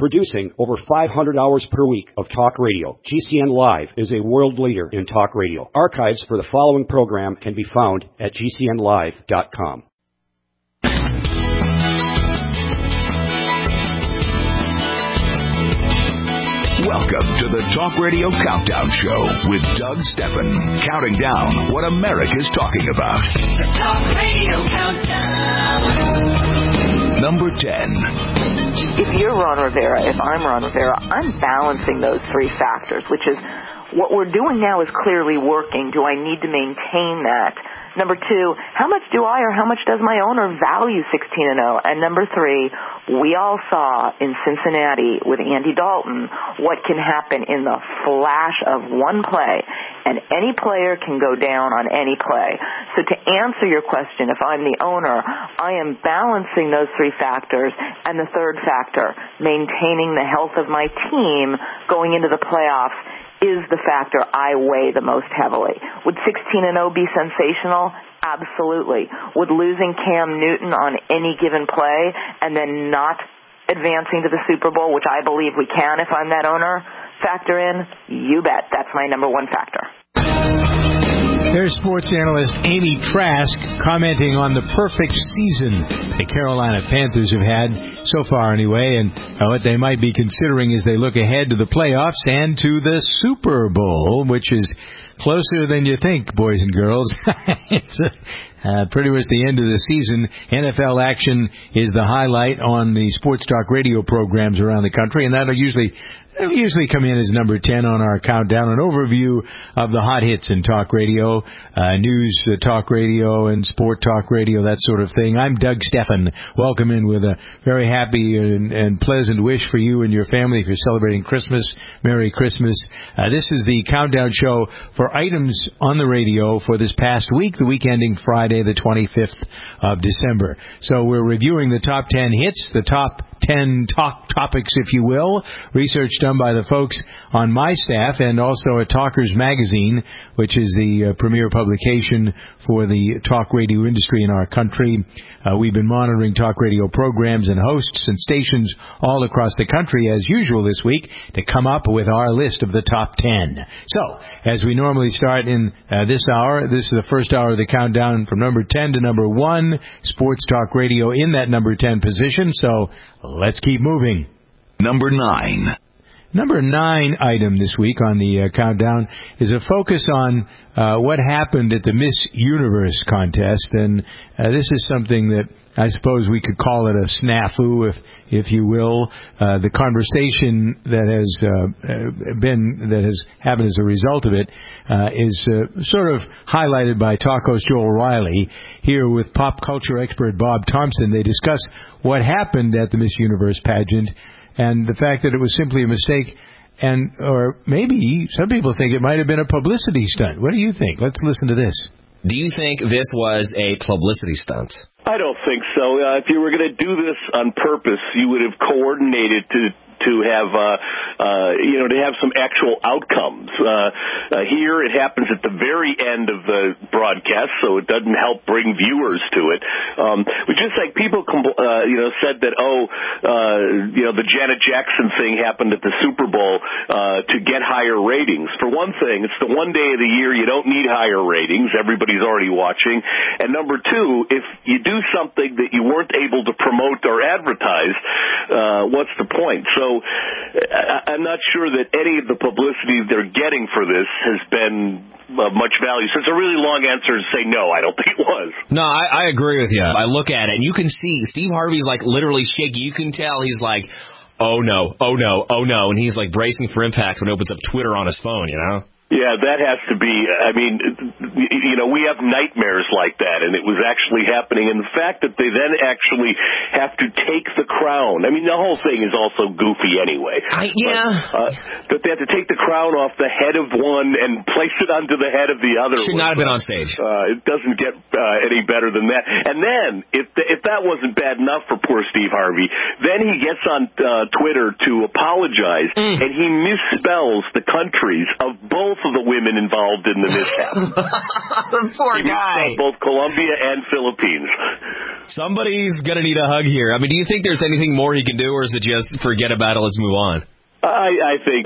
Producing over 500 hours per week of talk radio, GCN Live is a world leader in talk radio. Archives for the following program can be found at GCNlive.com. Welcome to the Talk Radio Countdown Show with Doug Steffen, counting down what America's talking about. The Talk Radio Countdown. Number 10. If you're Ron Rivera, if I'm Ron Rivera, I'm balancing those three factors, which is what we're doing now is clearly working. Do I need to maintain that? Number two, how much do I or how much does my owner value 16-0? And number three, we all saw in Cincinnati with Andy Dalton what can happen in the flash of one play, and any player can go down on any play. So to answer your question, if I'm the owner, I am balancing those three factors, and the third factor, maintaining the health of my team going into the playoffs, is the factor I weigh the most heavily. Would 16-0 be sensational? Absolutely. Would losing Cam Newton on any given play and then not advancing to the Super Bowl, which I believe we can if I'm that owner, factor in? You bet. That's my number one factor. There's sports analyst Amy Trask commenting on the perfect season the Carolina Panthers have had, so far anyway, and what they might be considering as they look ahead to the playoffs and to the Super Bowl, which is closer than you think, boys and girls. It's pretty much the end of the season. NFL action is the highlight on the sports talk radio programs around the country, and that'll usually come in as number 10 on our countdown, an overview of the hot hits in talk radio, news talk radio, and sport talk radio, that sort of thing. I'm Doug Steffen. Welcome in with a very happy and pleasant wish for you and your family if you're celebrating Christmas. Merry Christmas. This is the countdown show for items on the radio for this past week, the week ending Friday, the 25th of December. So we're reviewing the top 10 hits, the top 10 topics, if you will, research done by the folks on my staff and also at Talkers Magazine, which is the premier publication for the talk radio industry in our country. We've been monitoring talk radio programs and hosts and stations all across the country, as usual this week, to come up with our list of the top 10. So, as we normally start in this hour, this is the first hour of the countdown from number 10 to number 1, sports talk radio in that number 10 position. So, let's keep moving. Number 9. Number 9 item this week on the countdown is a focus on what happened at the Miss Universe contest, and this is something that I suppose we could call it a snafu, if you will. The conversation that has happened as a result of it is sort of highlighted by talk host Joel Riley. Here with pop culture expert Bob Thompson, they discuss what happened at the Miss Universe pageant and the fact that it was simply a mistake, or maybe some people think it might have been a publicity stunt. What do you think? Let's listen to this. Do you think this was a publicity stunt? I don't think so. If you were going to do this on purpose, you would have coordinated to have to have some actual outcomes. Here it happens at the very end of the broadcast, so it doesn't help bring viewers to it. But just like people said that the Janet Jackson thing happened at the Super Bowl to get higher ratings. For one thing, it's the one day of the year you don't need higher ratings. Everybody's already watching. And number two, if you do something that you weren't able to promote or advertise, what's the point? So I'm not sure that any of the publicity they're getting for this has been of much value. So it's a really long answer to say no, I don't think it was. No, I agree with you. I look at it, and you can see Steve Harvey's like literally shaky. You can tell he's like, oh no, oh no, oh no, and he's like bracing for impact when he opens up Twitter on his phone, you know? Yeah, that has to be, we have nightmares like that, and it was actually happening. And the fact that they then actually have to take the crown, the whole thing is also goofy anyway. That they have to take the crown off the head of one and place it onto the head of the other. Should not have been on stage. It doesn't get any better than that. And then, if that wasn't bad enough for poor Steve Harvey, then he gets on Twitter to apologize, and he misspells the countries of both of the women involved in the mishap. Poor guy. Both Colombia and Philippines. Somebody's going to need a hug here. I mean, do you think there's anything more he can do, or is it just forget about it, let's move on? I think,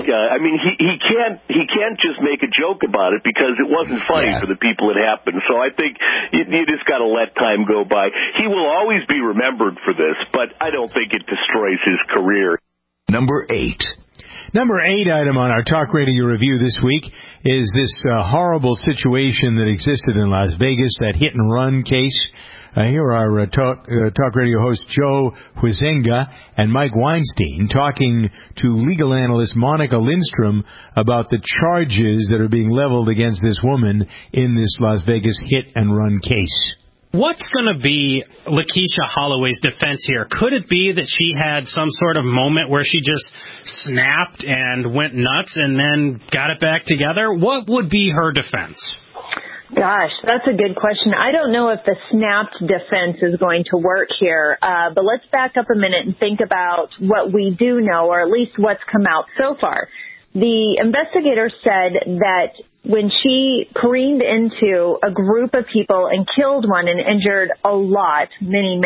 he can't just make a joke about it because it wasn't funny for the people it happened. So I think you just got to let time go by. He will always be remembered for this, but I don't think it destroys his career. Number 8. Number 8 item on our Talk Radio review this week is this horrible situation that existed in Las Vegas, that hit-and-run case. Here are Talk Radio hosts Joe Huizenga and Mike Weinstein talking to legal analyst Monica Lindstrom about the charges that are being leveled against this woman in this Las Vegas hit-and-run case. What's going to be Lakeisha Holloway's defense here? Could it be that she had some sort of moment where she just snapped and went nuts and then got it back together? What would be her defense? Gosh, that's a good question. I don't know if the snapped defense is going to work here, but let's back up a minute and think about what we do know, or at least what's come out so far. The investigator said that when she careened into a group of people and killed one and injured a lot, many,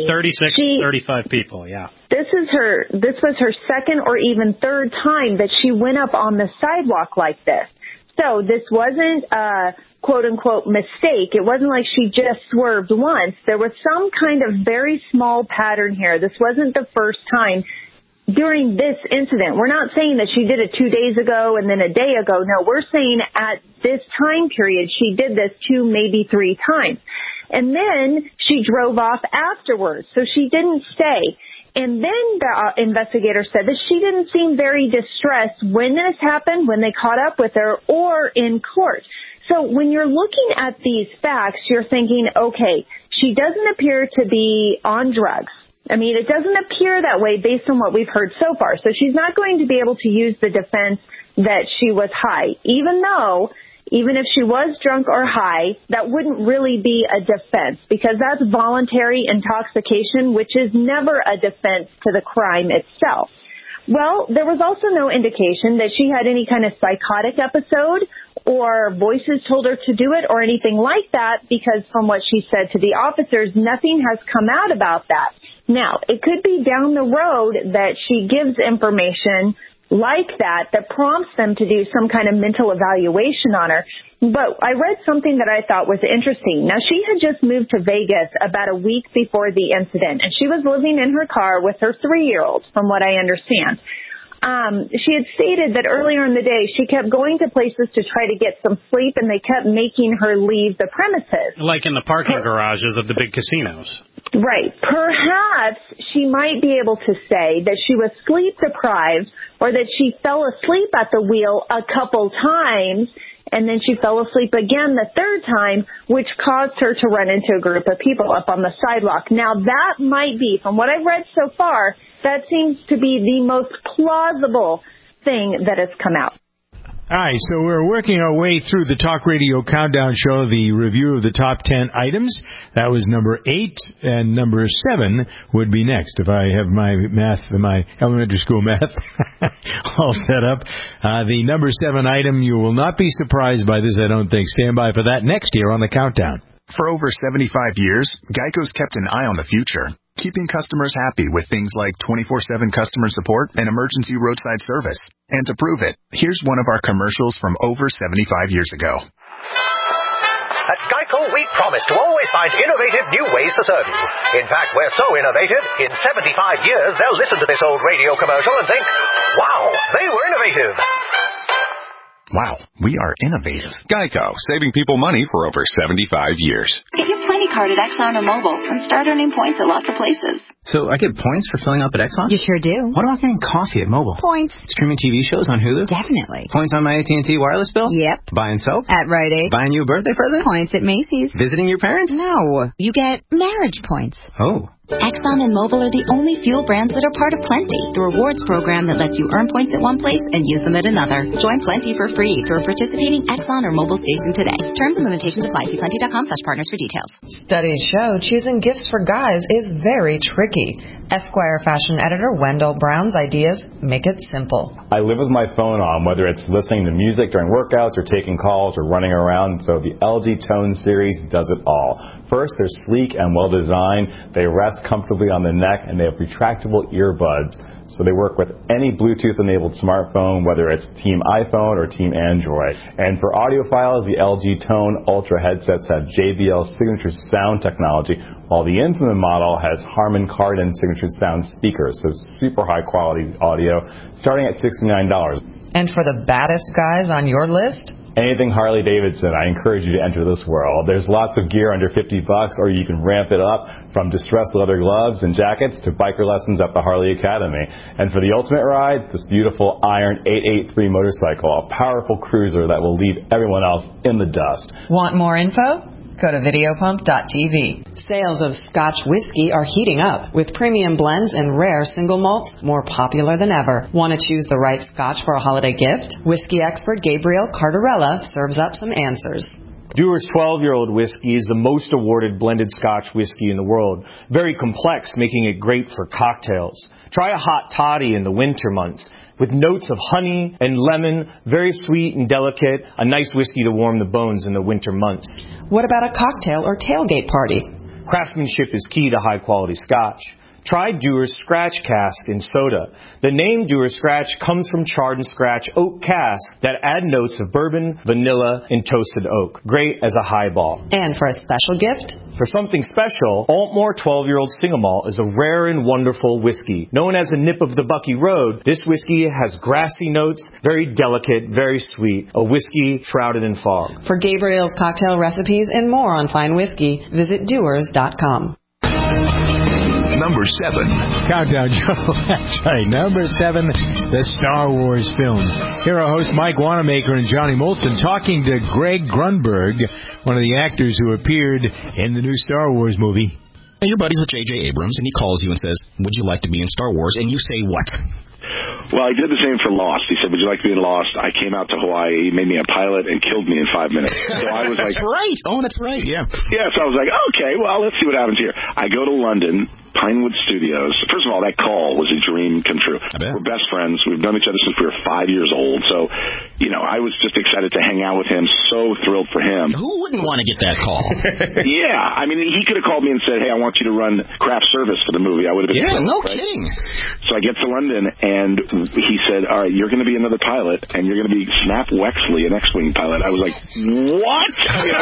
35 people, yeah. This was her second or even third time that she went up on the sidewalk like this. So this wasn't a quote-unquote mistake. It wasn't like she just swerved once. There was some kind of very small pattern here. This wasn't the first time during this incident. We're not saying that she did it 2 days ago and then a day ago. No, we're saying at this time period she did this 2, maybe 3 times. And then she drove off afterwards, so she didn't stay. And then the investigator said that she didn't seem very distressed when this happened, when they caught up with her, or in court. So when you're looking at these facts, you're thinking, okay, she doesn't appear to be on drugs. I mean, it doesn't appear that way based on what we've heard so far. So she's not going to be able to use the defense that she was high, even if she was drunk or high, that wouldn't really be a defense, because that's voluntary intoxication, which is never a defense to the crime itself. Well, there was also no indication that she had any kind of psychotic episode or voices told her to do it or anything like that, because from what she said to the officers, nothing has come out about that. Now, it could be down the road that she gives information like that prompts them to do some kind of mental evaluation on her. But I read something that I thought was interesting. Now, she had just moved to Vegas about a week before the incident, and she was living in her car with her 3-year-old, from what I understand. She had stated that earlier in the day she kept going to places to try to get some sleep, and they kept making her leave the premises. Like in the parking garages of the big casinos. Right. Perhaps she might be able to say that she was sleep deprived, or that she fell asleep at the wheel a couple times, and then she fell asleep again the third time, which caused her to run into a group of people up on the sidewalk. Now, that might be, from what I've read so far, that seems to be the most plausible thing that has come out. All right, so we're working our way through the Talk Radio Countdown Show, the review of the top 10 items. That was number 8, and number 7 would be next, if I have my elementary school math all set up. The number 7 item, you will not be surprised by this, I don't think. Stand by for that next year on the Countdown. For over 75 years, GEICO's kept an eye on the future, keeping customers happy with things like 24/7 customer support and emergency roadside service. And to prove it, here's one of our commercials from over 75 years ago. At GEICO, we promise to always find innovative new ways to serve you. In fact, we're so innovative, in 75 years, they'll listen to this old radio commercial and think, wow, they were innovative. Wow, we are innovative. GEICO, saving people money for over 75 years. Get your Plenty card at Exxon or Mobil and start earning points at lots of places. So I get points for filling up at Exxon? You sure do. What about getting coffee at Mobil? Points. Streaming TV shows on Hulu? Definitely. Points on my AT&T wireless bill? Yep. Buying soap? At Rite Aid. Buying you a birthday present? Points at Macy's. Visiting your parents? No. You get marriage points. Oh. Exxon and Mobil are the only fuel brands that are part of Plenty, the rewards program that lets you earn points at one place and use them at another. Join Plenty for free through a participating Exxon or Mobil station today. Terms and limitations apply. See Plenty.com/partners for details. Studies show choosing gifts for guys is very tricky. Esquire fashion editor Wendell Brown's ideas make it simple. I live with my phone on, whether it's listening to music during workouts or taking calls or running around, so the LG Tone series does it all. First, they're sleek and well-designed. They rest comfortably on the neck, and they have retractable earbuds, so they work with any Bluetooth-enabled smartphone, whether it's Team iPhone or Team Android. And for audiophiles, the LG Tone Ultra headsets have JBL Signature Sound technology, while the Infinite model has Harman Kardon Signature Sound speakers, so super high-quality audio, starting at $69. And for the baddest guys on your list? Anything Harley Davidson, I encourage you to enter this world. There's lots of gear under $50, or you can ramp it up from distressed leather gloves and jackets to biker lessons at the Harley Academy. And for the ultimate ride, this beautiful Iron 883 motorcycle, a powerful cruiser that will leave everyone else in the dust. Want more info? Go to videopump.tv. Sales of Scotch whiskey are heating up, with premium blends and rare single malts more popular than ever. Want to choose the right Scotch for a holiday gift? Whiskey expert Gabriel Cardarella serves up some answers. Dewar's 12-year-old whiskey is the most awarded blended Scotch whiskey in the world. Very complex, making it great for cocktails. Try a hot toddy in the winter months. With notes of honey and lemon, very sweet and delicate, a nice whiskey to warm the bones in the winter months. What about a cocktail or tailgate party? Craftsmanship is key to high-quality Scotch. Try Dewar's Scratch Cask in soda. The name Dewar's Scratch comes from charred and scratch oak casks that add notes of bourbon, vanilla, and toasted oak. Great as a highball. And for a special gift? For something special, Altmore 12-year-old Single Malt is a rare and wonderful whiskey. Known as a nip of the Bucky Road, this whiskey has grassy notes, very delicate, very sweet. A whiskey shrouded in fog. For Gabriel's cocktail recipes and more on fine whiskey, visit Dewars.com. Number 7. Countdown Joe. That's right. Number 7, the Star Wars film. Here are hosts Mike Wanamaker and Johnny Molson talking to Greg Grunberg, one of the actors who appeared in the new Star Wars movie. You're buddies with J.J. Abrams, and he calls you and says, "Would you like to be in Star Wars?" And you say what? Well, I did the same for Lost. He said, "Would you like to be in Lost?" I came out to Hawaii, he made me a pilot, and killed me in 5 minutes. So I was That's like, right. Oh, that's right, yeah. Yeah, so I was like, okay, well, let's see what happens here. I go to London, Pinewood Studios. First of all, that call was a dream come true. We're best friends. We've known each other since we were 5 years old. So, you know, I was just excited to hang out with him. So thrilled for him. Who wouldn't want to get that call? Yeah. I mean, he could have called me and said, "Hey, I want you to run craft service for the movie." I would have been thrilled, no right? kidding. So I get to London, and he said, "All right, you're going to be another pilot, and you're going to be Snap Wexley, an X-Wing pilot." I was like, what? I mean,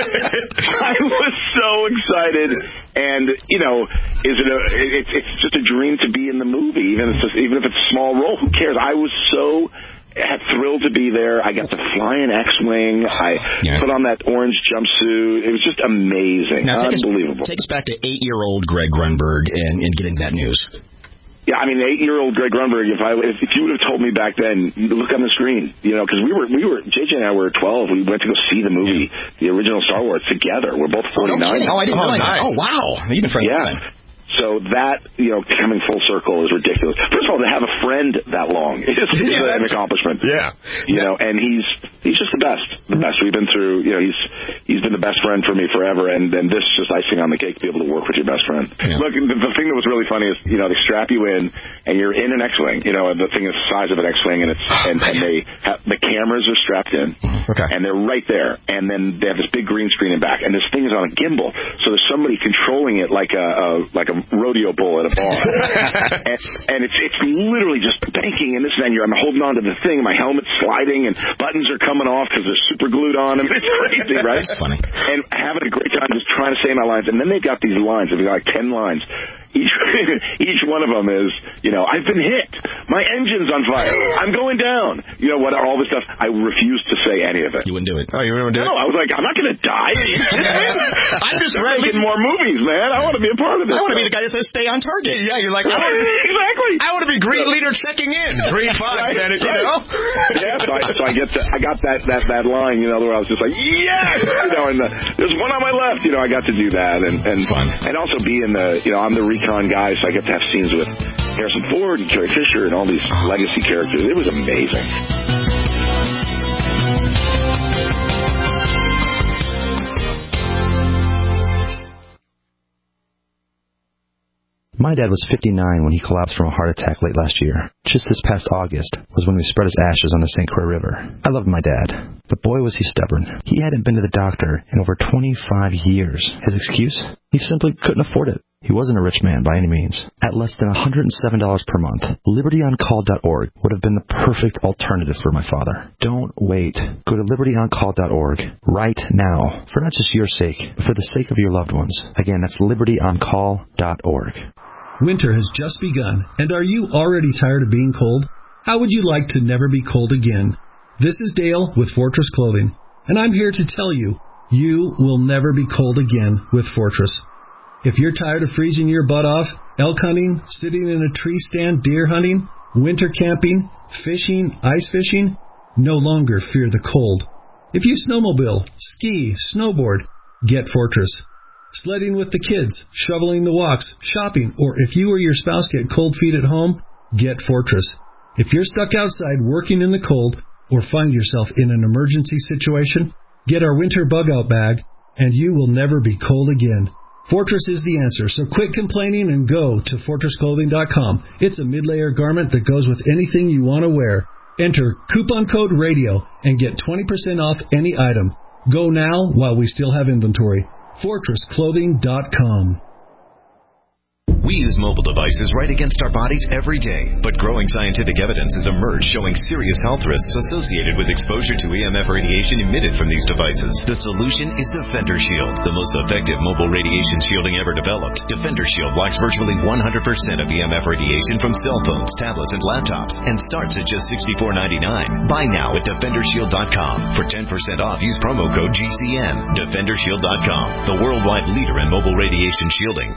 I was so excited. And, you know, it's just a dream to be in the movie, even if it's a small role. Who cares? I was so thrilled to be there. I got to fly an X-Wing. I put on that orange jumpsuit. It was just amazing. Now, Unbelievable. Take us back to 8-year-old Greg Grunberg and getting that news. Yeah, I mean, 8-year-old Greg Grunberg, if you would have told me back then, look on the screen, you know, because we were, JJ and I were 12. We went to go see the movie, the original Star Wars, together. We're both 49. I didn't know that. Oh, wow. You've been friends with him. So that, you know, coming full circle is ridiculous. First of all, to have a friend that long is an accomplishment. Yeah. You know, and he's just the best we've been through. You know, he's been the best friend for me forever, and this is just icing on the cake to be able to work with your best friend. Yeah. Look, the thing that was really funny is, you know, they strap you in, and you're in an X-Wing. You know, the thing is the size of an X-Wing, and the cameras are strapped in, and they're right there, and then they have this big green screen in back, and this thing is on a gimbal, so there's somebody controlling it like a rodeo bull at a bar. and it's literally just banking and this and that. I'm holding on to the thing, my helmet's sliding, and buttons are coming off because they're super glued on. And it's crazy, right? That's funny. And having a great time just trying to say my lines. And then they've got these lines. They've got like 10 lines. Each one of them is, you know, I've been hit. My engine's on fire. I'm going down. You know what? All this stuff. I refused to say any of it. You wouldn't do it. Oh, you wouldn't do it? No, I was like, I'm not going to die. I'm just making more movies, man. I want to be a part of it. I want to be the guy that says stay on target. Yeah, you're like, exactly. I want to be green leader checking in. Green 5, man. You know? Yeah, so I got that line, you know, where I was just like, yes! You know, and there's one on my left. You know, I got to do that. And also be in the, you know, I'm the recon guy, so I get to have scenes with Harrison Ford and Carrie Fisher and all these legacy characters. It was amazing. My dad was 59 when he collapsed from a heart attack late last year. Just this past August was when we spread his ashes on the St. Croix River. I loved my dad, but boy was he stubborn. He hadn't been to the doctor in over 25 years. His excuse? He simply couldn't afford it. He wasn't a rich man by any means. At less than $107 per month, LibertyOnCall.org would have been the perfect alternative for my father. Don't wait. Go to LibertyOnCall.org right now, for not just your sake, but for the sake of your loved ones. Again, that's LibertyOnCall.org. Winter has just begun, and are you already tired of being cold? How would you like to never be cold again? This is Dale with Fortress Clothing, and I'm here to tell you, you will never be cold again with Fortress. If you're tired of freezing your butt off, elk hunting, sitting in a tree stand, deer hunting, winter camping, fishing, ice fishing, no longer fear the cold. If you snowmobile, ski, snowboard, get Fortress. Sledding with the kids, shoveling the walks, shopping, or if you or your spouse get cold feet at home, get Fortress. If you're stuck outside working in the cold or find yourself in an emergency situation, get our winter bug-out bag, and you will never be cold again. Fortress is the answer, so quit complaining and go to FortressClothing.com. It's a mid-layer garment that goes with anything you want to wear. Enter coupon code RADIO and get 20% off any item. Go now while we still have inventory. FortressClothing.com. We use mobile devices right against our bodies every day, but growing scientific evidence has emerged showing serious health risks associated with exposure to EMF radiation emitted from these devices. The solution is Defender Shield, the most effective mobile radiation shielding ever developed. Defender Shield blocks virtually 100% of EMF radiation from cell phones, tablets, and laptops, and starts at just $64.99. Buy now at DefenderShield.com. For 10% off, use promo code GCN. DefenderShield.com, the worldwide leader in mobile radiation shielding.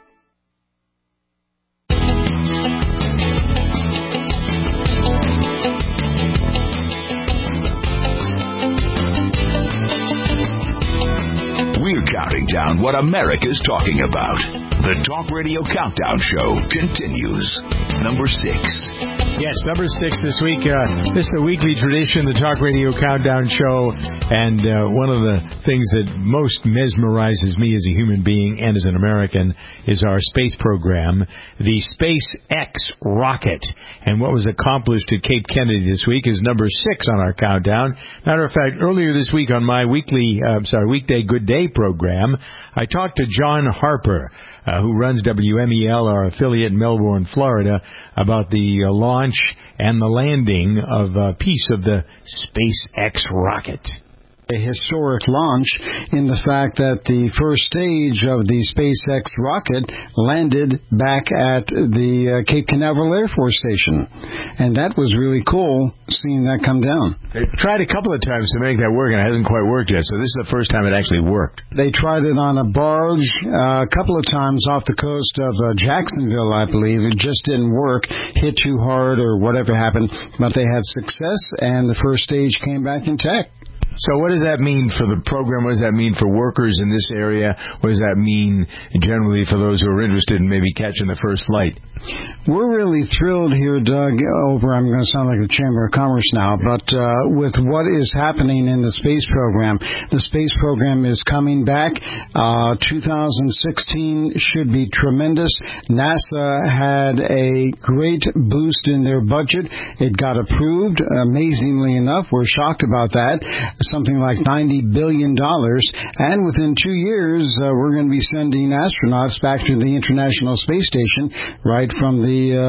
We're counting down what America's talking about. The Talk Radio Countdown Show continues. Number 6. Yes, number 6 this week. This is a weekly tradition, the Talk Radio Countdown Show, and one of the things that most mesmerizes me as a human being and as an American is our space program, the SpaceX rocket. And what was accomplished at Cape Kennedy this week is number 6 on our countdown. Matter of fact, earlier this week on my weekday Good Day program, I talked to John Harper, who runs WMEL, our affiliate in Melbourne, Florida, about the launch and the landing of a piece of the SpaceX rocket. A historic launch in the fact that the first stage of the SpaceX rocket landed back at the Cape Canaveral Air Force Station. And that was really cool, seeing that come down. They tried a couple of times to make that work, and it hasn't quite worked yet. So this is the first time it actually worked. They tried it on a barge a couple of times off the coast of Jacksonville, I believe. It just didn't work, hit too hard or whatever happened. But they had success, and the first stage came back intact. So what does that mean for the program? What does that mean for workers in this area? What does that mean generally for those who are interested in maybe catching the first flight? We're really thrilled here, Doug, I'm going to sound like the Chamber of Commerce now, but with what is happening in the space program. The space program is coming back. 2016 should be tremendous. NASA had a great boost in their budget. It got approved, amazingly enough. We're shocked about that. Something like $90 billion. And within 2 years, we're going to be sending astronauts back to the International Space Station right from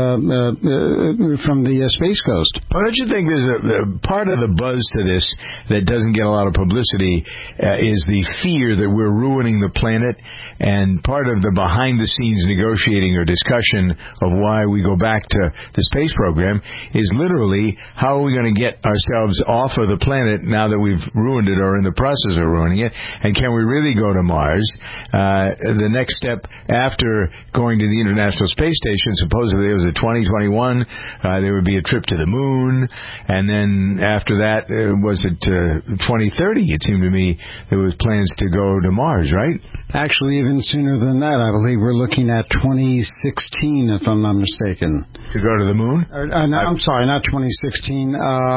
the Space Coast. Well, don't you think there's a part of the buzz to this that doesn't get a lot of publicity is the fear that we're ruining the planet, and part of the behind-the-scenes negotiating or discussion of why we go back to the space program is literally how are we going to get ourselves off of the planet now that we've ruined it or in the process of ruining it, and can we really go to Mars? The next step after going to the International Space Station, supposedly it was a 2021, there would be a trip to the moon, and then after that, was it 2030, it seemed to me, there was plans to go to Mars, right? Actually, even sooner than that. I believe we're looking at 2016, if I'm not mistaken. To go to the moon? No, I'm sorry, not 2016,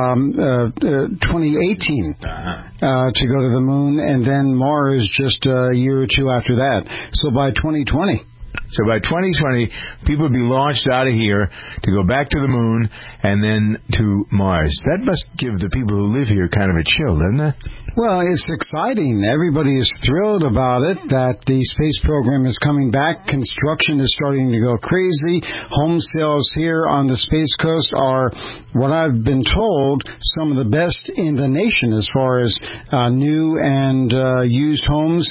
2018. To go to the moon, and then Mars just a year or two after that. So by 2020. So by 2020, people will be launched out of here to go back to the moon and then to Mars. That must give the people who live here kind of a chill, doesn't it? Well, it's exciting. Everybody is thrilled about it, that the space program is coming back. Construction is starting to go crazy. Home sales here on the Space Coast are, what I've been told, some of the best in the nation as far as new and used homes.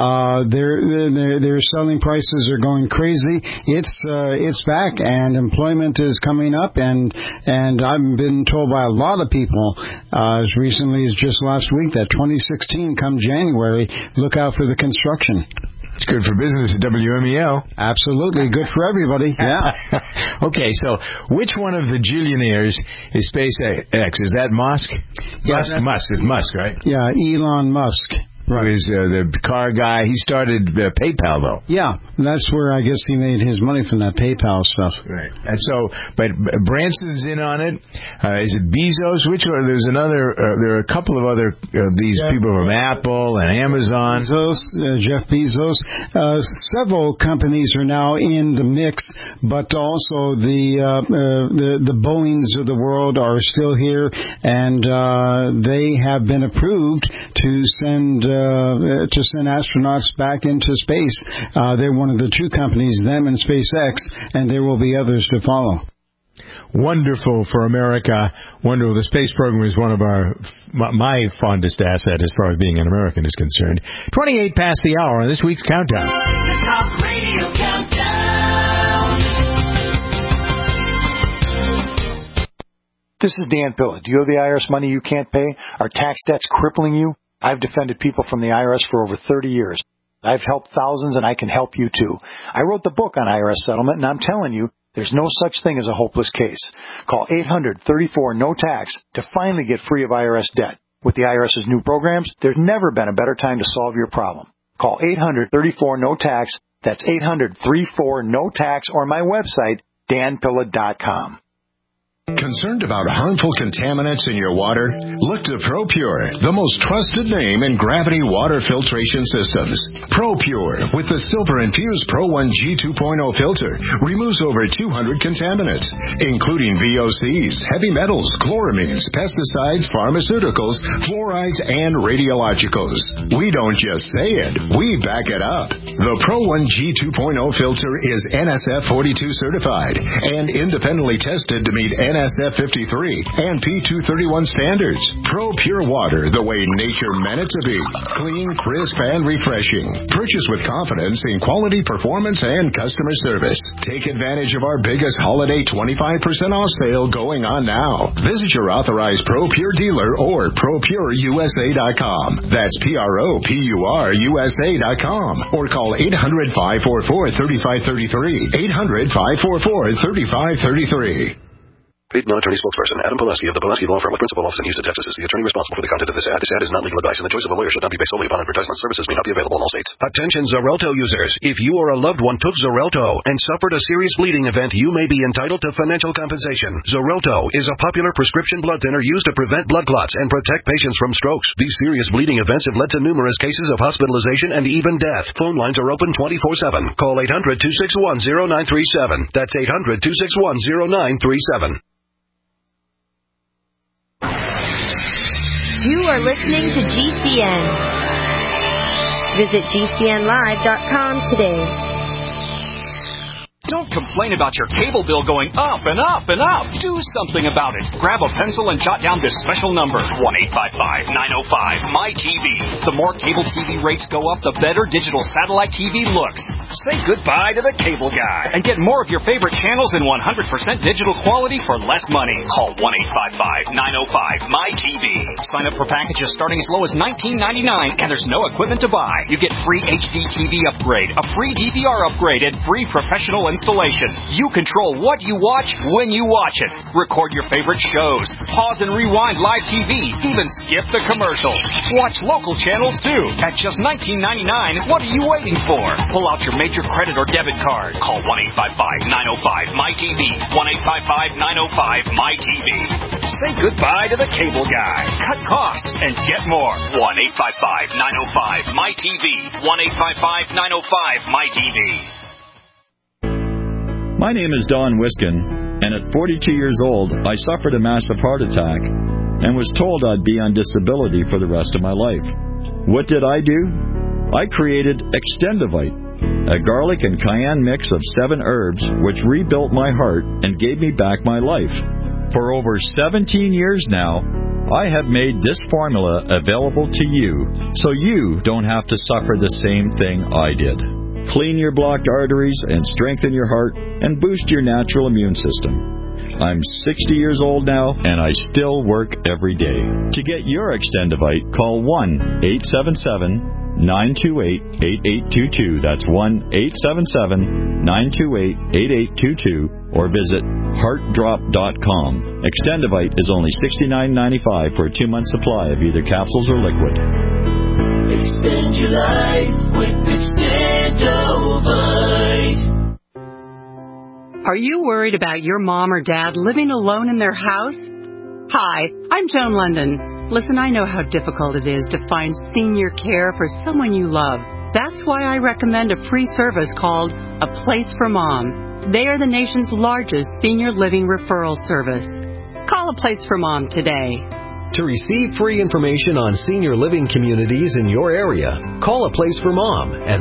Their selling prices are going crazy. It's back, and employment is coming up, and I've been told by a lot of people as recently as just last week that 2016, come January, look out for the construction. It's good for business at WMEL. Absolutely. Good for everybody. Yeah. Okay, so which one of the Jillionaires is SpaceX? Is that Musk? Yes. Musk. It's Musk, right? Yeah, Elon Musk. Right. Who is the car guy. He started PayPal, though. Yeah, that's where I guess he made his money from that PayPal stuff. Right. And so, but Branson's in on it. Is it Bezos? Which one? There's another. There are a couple of other these people from Apple and Amazon. Jeff Bezos. Several companies are now in the mix, but also the Boeings of the world are still here, and they have been approved to send astronauts back into space. They're one of the two companies, them and SpaceX, and there will be others to follow. Wonderful for America. Wonderful. The space program is one of my fondest asset as far as being an American is concerned. 28 past the hour on this week's Countdown. The Talk Radio Countdown. This is Dan Pilla. Do you have the IRS money you can't pay? Are tax debts crippling you? I've defended people from the IRS for over 30 years. I've helped thousands, and I can help you, too. I wrote the book on IRS settlement, and I'm telling you, there's no such thing as a hopeless case. Call 800-34-NO-TAX to finally get free of IRS debt. With the IRS's new programs, there's never been a better time to solve your problem. Call 800-34-NO-TAX. That's 800-34-NO-TAX, or my website, danpilla.com. Concerned about harmful contaminants in your water? Look to ProPure, the most trusted name in gravity water filtration systems. ProPure, with the silver-infused Pro 1G 2.0 filter, removes over 200 contaminants, including VOCs, heavy metals, chloramines, pesticides, pharmaceuticals, fluorides, and radiologicals. We don't just say it, we back it up. The Pro 1G 2.0 filter is NSF 42 certified and independently tested to meet NSF 53 and P231 standards. ProPure water, the way nature meant it to be. Clean, crisp, and refreshing. Purchase with confidence in quality, performance, and customer service. Take advantage of our biggest holiday 25% off sale going on now. Visit your authorized ProPure dealer or ProPureUSA.com. That's ProPureUSA.com. Or call 800-544-3533. 800-544-3533. Paid non-attorney spokesperson Adam Pileski of the Pileski Law Firm with principal office in Houston, Texas is the attorney responsible for the content of this ad. This ad is not legal advice, and the choice of a lawyer should not be based solely upon advertisement. Services may not be available in all states. Attention Xarelto users. If you or a loved one took Xarelto and suffered a serious bleeding event, you may be entitled to financial compensation. Xarelto is a popular prescription blood thinner used to prevent blood clots and protect patients from strokes. These serious bleeding events have led to numerous cases of hospitalization and even death. Phone lines are open 24/7. Call 800-261-0937. That's 800-261-0937. You are listening to GCN. Visit GCNlive.com today. Don't complain about your cable bill going up and up and up. Do something about it. Grab a pencil and jot down this special number, 1-855-905-MY-TV. The more cable TV rates go up, the better digital satellite TV looks. Say goodbye to the cable guy and get more of your favorite channels in 100% digital quality for less money. Call 1-855-905-MY-TV. Sign up for packages starting as low as $19.99, and there's no equipment to buy. You get free HD TV upgrade, a free DVR upgrade, and free professional installation. You control what you watch when you watch it. Record your favorite shows. Pause and rewind live TV. Even skip the commercials. Watch local channels too. At just $19.99, what are you waiting for? Pull out your major credit or debit card. Call 1-855-905-MY-TV. 1-855-905-MY-TV. Say goodbye to the cable guy. Cut costs and get more. 1-855-905-MY-TV. 1-855-905-MY-TV. My name is Don Wiskin, and at 42 years old, I suffered a massive heart attack and was told I'd be on disability for the rest of my life. What did I do? I created Extendivite, a garlic and cayenne mix of 7 herbs which rebuilt my heart and gave me back my life. For over 17 years now, I have made this formula available to you so you don't have to suffer the same thing I did. Clean your blocked arteries and strengthen your heart and boost your natural immune system. I'm 60 years old now, and I still work every day. To get your Extendivite, call 1-877-928-8822. That's 1-877-928-8822. Or visit heartdrop.com. Extendivite is only $69.95 for a 2-month supply of either capsules or liquid. Extend your life with Extendivite. Are you worried about your mom or dad living alone in their house? Hi, I'm Joan London. Listen, I know how difficult it is to find senior care for someone you love. That's why I recommend a free service called A Place for Mom. They are the nation's largest senior living referral service. Call A Place for Mom today. To receive free information on senior living communities in your area, call A Place for Mom at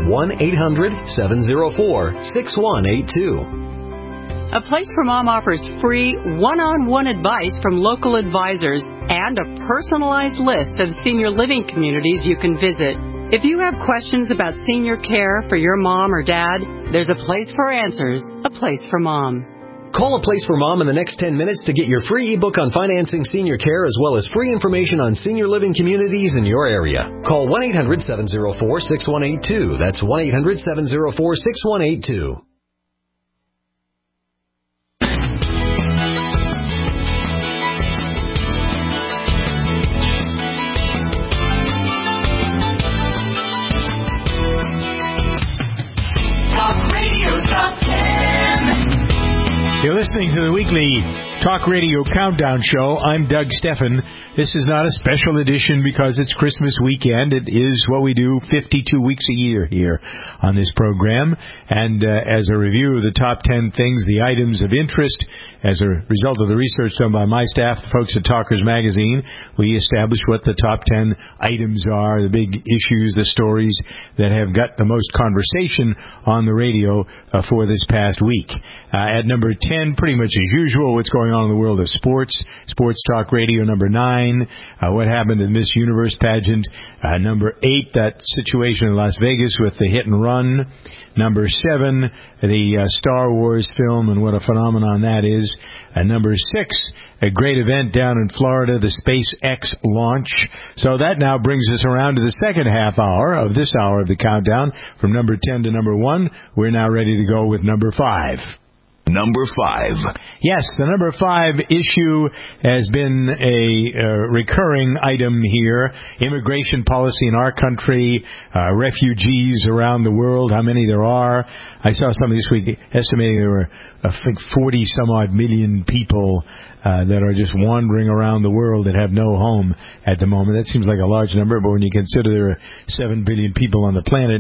1-800-704-6182. A Place for Mom offers free one-on-one advice from local advisors and a personalized list of senior living communities you can visit. If you have questions about senior care for your mom or dad, there's a place for answers, A Place for Mom. Call A Place for Mom in the next 10 minutes to get your free ebook on financing senior care as well as free information on senior living communities in your area. Call 1-800-704-6182. That's 1-800-704-6182. You're listening to the weekly Talk Radio Countdown Show. I'm Doug Steffen. This is not a special edition because it's Christmas weekend. It is what we do 52 weeks a year here on this program. And as a review of the top 10 things, the items of interest, as a result of the research done by my staff, the folks at Talkers Magazine, we establish what the top 10 items are, the big issues, the stories that have got the most conversation on the radio for this past week. At number 10, pretty much as usual, what's going on in the world of sports. Sports Talk Radio, number 9. What happened in Miss Universe pageant. Number 8, that situation in Las Vegas with the hit and run. Number 7, the Star Wars film and what a phenomenon that is. Number 6, a great event down in Florida, the SpaceX launch. So that now brings us around to the second half hour of this hour of the countdown. From number 10 to number 1, we're now ready to go with number 5. Number 5. Yes, the number 5 issue has been a recurring item here. Immigration policy in our country, refugees around the world, how many there are. I saw something this week estimating there were, I think, 40-some-odd million people that are just wandering around the world that have no home at the moment. That seems like a large number, but when you consider there are 7 billion people on the planet,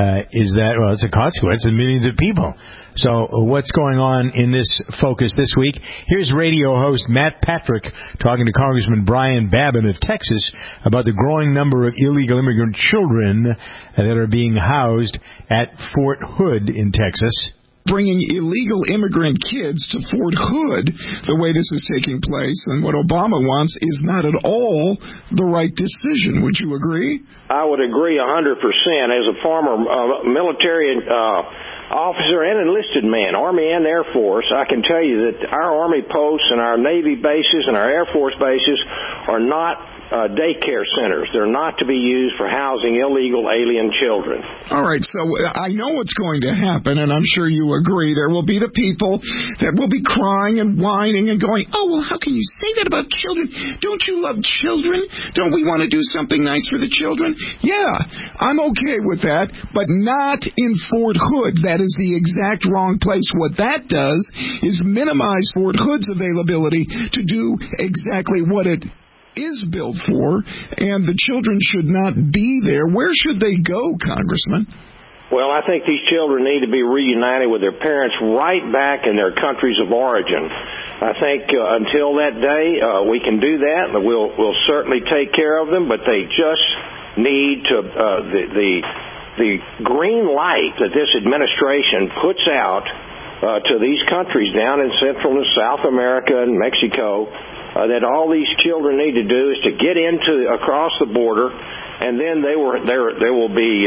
it's a consequence of millions of people. So what's going on in this focus this week? Here's radio host Matt Patrick talking to Congressman Brian Babin of Texas about the growing number of illegal immigrant children that are being housed at Fort Hood in Texas. Bringing illegal immigrant kids to Fort Hood the way this is taking place and what Obama wants is not at all the right decision. Would you agree? I would agree 100%. As a former military officer and enlisted man, Army and Air Force, I can tell you that our Army posts and our Navy bases and our Air Force bases are not daycare centers. They're not to be used for housing illegal alien children. All right, so I know what's going to happen, and I'm sure you agree. There will be the people that will be crying and whining and going, oh, well, how can you say that about children? Don't you love children? Don't we want to do something nice for the children? Yeah, I'm okay with that, but not in Fort Hood. That is the exact wrong place. What that does is minimize Fort Hood's availability to do exactly what it is built for, and the children should not be there. Where should they go, Congressman? Well, I think these children need to be reunited with their parents right back in their countries of origin. I think until that day, we can do that. We'll certainly take care of them, but they just need to the green light that this administration puts out to these countries down in Central and South America and Mexico, that all these children need to do is to get across the border. And then there will be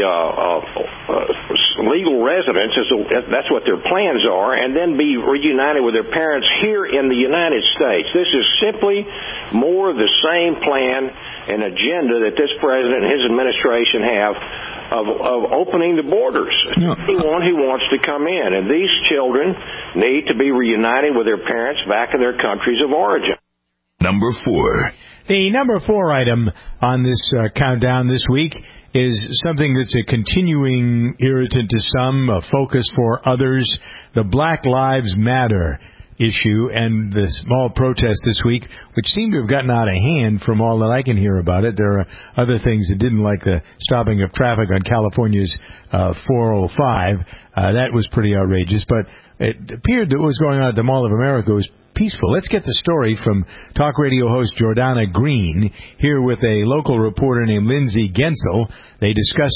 legal residents. That's what their plans are, and then be reunited with their parents here in the United States. This is simply more of the same plan and agenda that this president and his administration have of opening the borders. Anyone who wants to come in, and these children need to be reunited with their parents back in their countries of origin. Number 4. The number 4 item on this countdown this week is something that's a continuing irritant to some, a focus for others, the Black Lives Matter issue and the small protest this week, which seemed to have gotten out of hand from all that I can hear about it. There are other things that didn't, like the stopping of traffic on California's 405. That was pretty outrageous, but it appeared that what was going on at the Mall of America was peaceful. Let's get the story from talk radio host Jordana Green, here with a local reporter named Lindsay Gensel. They discuss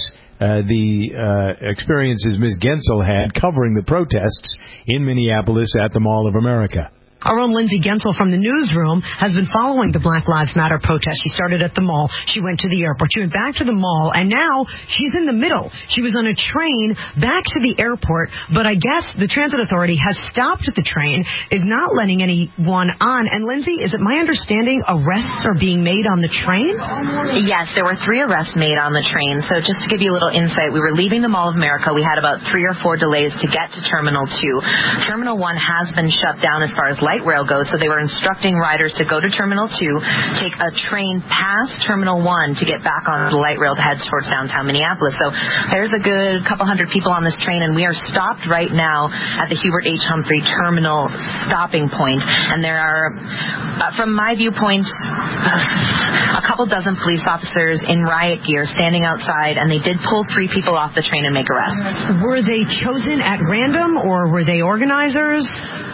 the experiences Ms. Gensel had covering the protests in Minneapolis at the Mall of America. Our own Lindsay Gensel from the newsroom has been following the Black Lives Matter protest. She started at the mall. She went to the airport. She went back to the mall, and now she's in the middle. She was on a train back to the airport, but I guess the transit authority has stopped the train, is not letting anyone on. And Lindsay, is it my understanding arrests are being made on the train? Yes, there were 3 arrests made on the train. So just to give you a little insight, we were leaving the Mall of America. We had about 3 or 4 delays to get to Terminal 2. Terminal 1 has been shut down as far as light rail goes, so they were instructing riders to go to Terminal 2, take a train past Terminal 1 to get back on the light rail that heads towards downtown Minneapolis. So there's a good couple hundred people on this train, and we are stopped right now at the Hubert H. Humphrey Terminal stopping point. And there are, from my viewpoint, a couple dozen police officers in riot gear standing outside, and they did pull 3 people off the train and make arrests. Were they chosen at random, or were they organizers?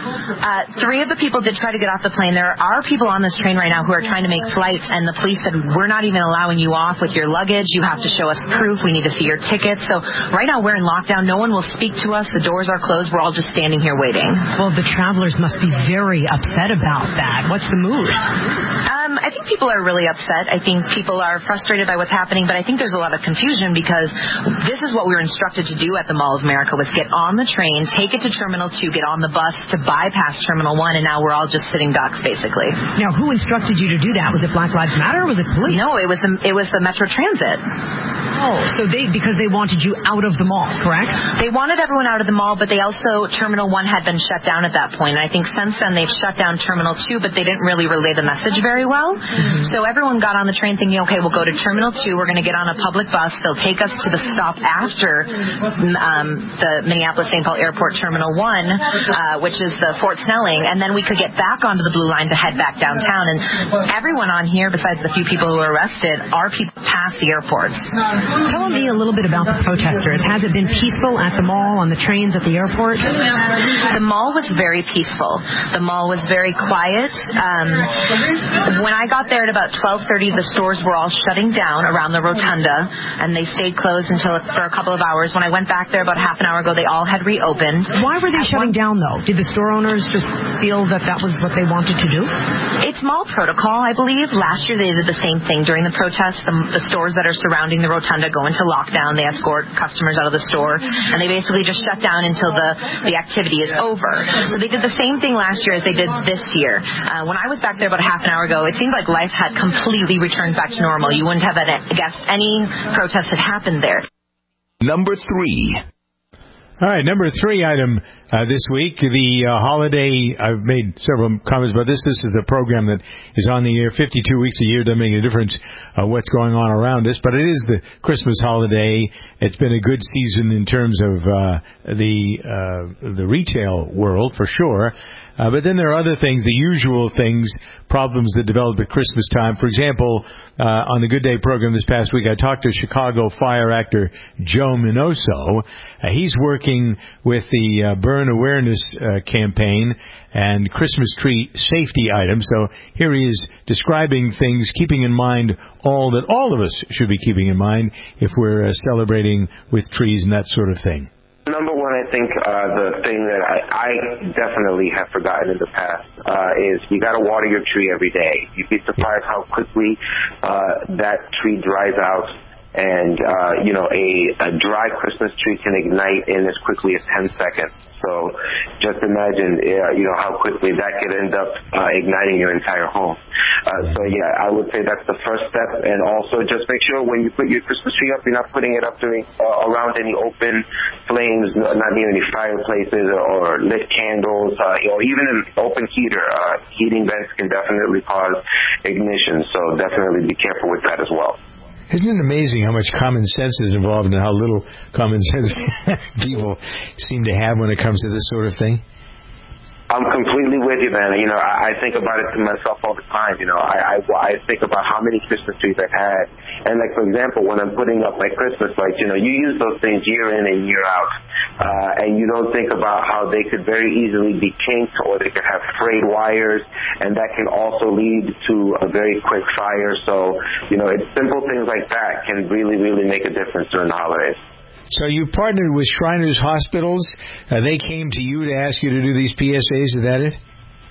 3 of the people did try to get off the plane. There are people on this train right now who are trying to make flights, and the police said, we're not even allowing you off with your luggage. You have to show us proof. We need to see your tickets. So right now we're in lockdown. No one will speak to us. The doors are closed. We're all just standing here waiting. Well, the travelers must be very upset about that. What's the mood? I think people are really upset. I think people are frustrated by what's happening, but I think there's a lot of confusion because this is what we were instructed to do at the Mall of America, was get on the train, take it to Terminal 2, get on the bus to bypass Terminal 1, and now we're all just sitting ducks, basically. Now, who instructed you to do that? Was it Black Lives Matter or was it police? No, it was the Metro Transit. Oh, so because they wanted you out of the mall, correct? They wanted everyone out of the mall, but they also, Terminal 1 had been shut down at that point. And I think since then they've shut down Terminal 2, but they didn't really relay the message very well. Mm-hmm. So everyone got on the train thinking, okay, we'll go to Terminal 2, we're going to get on a public bus, they'll take us to the stop after the Minneapolis-St. Paul Airport Terminal 1, which is the Fort Snelling, and then we could get back onto the Blue Line to head back downtown. And everyone on here, besides the few people who were arrested, are people past the airports. Tell me a little bit about the protesters. Has it been peaceful at the mall, on the trains, at the airport? The mall was very peaceful. The mall was very quiet. When I got there at about 12:30, the stores were all shutting down around the rotunda, and they stayed closed for a couple of hours. When I went back there about half an hour ago, they all had reopened. Why were they shutting down, though? Did the store owners just feel that was what they wanted to do? It's mall protocol, I believe. Last year they did the same thing during the protests. The stores that are surrounding the rotunda go into lockdown. They escort customers out of the store, and they basically just shut down until the activity is over. So they did the same thing last year as they did this year. When I was back there about a half an hour ago, it seemed like life had completely returned back to normal. You wouldn't have guessed any protest had happened there. Number 3. All right, number 3 item this week, the holiday. I've made several comments about this. This is a program that is on the air 52 weeks a year. Doesn't make a difference what's going on around us, but it is the Christmas holiday. It's been a good season in terms of the retail world, for sure. But then there are other things, the usual things, problems that develop at Christmas time. For example, on the Good Day program this past week, I talked to Chicago fire actor Joe Minoso. He's working with the Burn Awareness campaign and Christmas tree safety items. So here he is describing things, keeping in mind all that all of us should be keeping in mind if we're celebrating with trees and that sort of thing. Number one, I think the thing that I definitely have forgotten in the past is you got to water your tree every day. You'd be surprised how quickly that tree dries out. And, a dry Christmas tree can ignite in as quickly as 10 seconds. So just imagine, how quickly that could end up igniting your entire home. I would say that's the first step. And also just make sure when you put your Christmas tree up, you're not putting it up around any open flames, not near any fireplaces or lit candles, or even an open heater. Heating vents can definitely cause ignition. So definitely be careful with that as well. Isn't it amazing how much common sense is involved and how little common sense people seem to have when it comes to this sort of thing? I'm completely with you, man. I think about it to myself all the time. I think about how many Christmas trees I've had. And, like, for example, when I'm putting up my Christmas lights, you use those things year in and year out. And you don't think about how they could very easily be kinked or they could have frayed wires. And that can also lead to a very quick fire. So, it's simple things like that can really, really make a difference during the holidays. So you partnered with Shriners Hospitals. They came to you to ask you to do these PSAs. Is that it?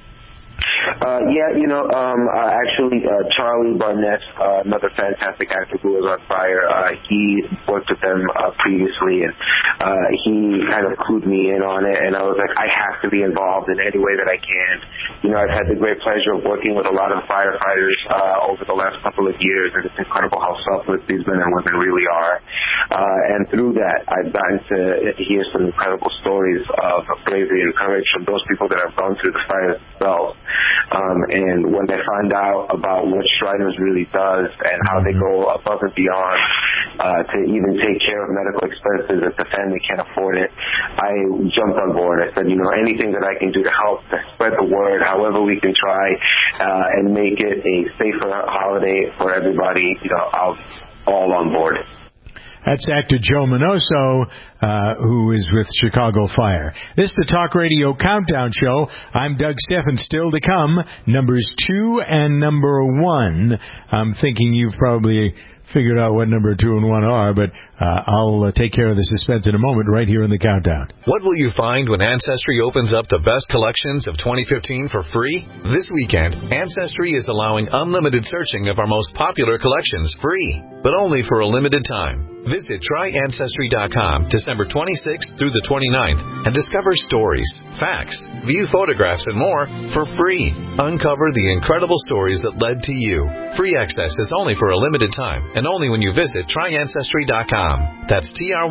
Actually, Charlie Barnett, another fantastic actor who was on fire, he worked with them previously, and he kind of clued me in on it, and I was like, I have to be involved in any way that I can. I've had the great pleasure of working with a lot of firefighters over the last couple of years, and it's incredible how selfless these men and women really are. And through that, I've gotten to hear some incredible stories of bravery and courage from those people that have gone through the fires themselves. And when they find out about what Shriners really does and how they go above and beyond to even take care of medical expenses if the family can't afford it, I jumped on board. I said, anything that I can do to help to spread the word, however we can try and make it a safer holiday for everybody, I'm all on board. That's actor Joe Minoso, who is with Chicago Fire. This is the Talk Radio Countdown Show. I'm Doug Steffen. Still to come, numbers 2 and number 1. I'm thinking you've probably figured out what number 2 and 1 are, but I'll take care of the suspense in a moment right here in the countdown. What will you find when Ancestry opens up the best collections of 2015 for free? This weekend, Ancestry is allowing unlimited searching of our most popular collections free, but only for a limited time. Visit tryancestry.com December 26th through the 29th and discover stories, facts, view photographs, and more for free. Uncover the incredible stories that led to you. Free access is only for a limited time and only when you visit tryancestry.com. That's